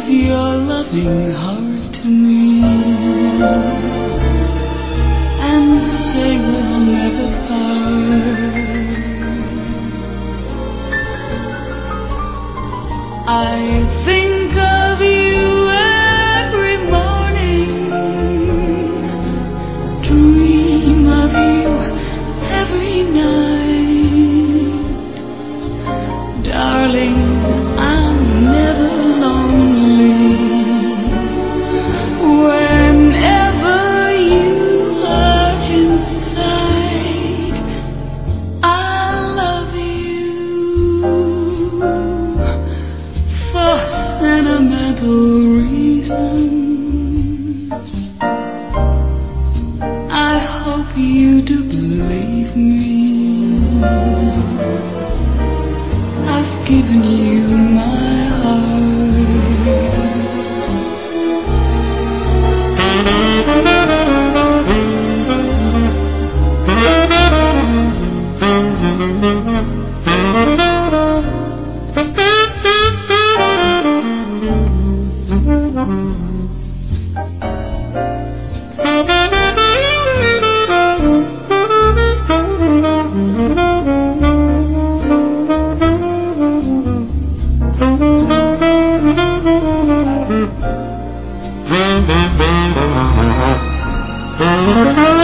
give your loving heart to me and say we'll never part. I think of you every morning, dream of you every night. Darling, I'm never lonely whenever you are inside. I love you for sentimental reasons. I hope you do believe me. I've given you my heart.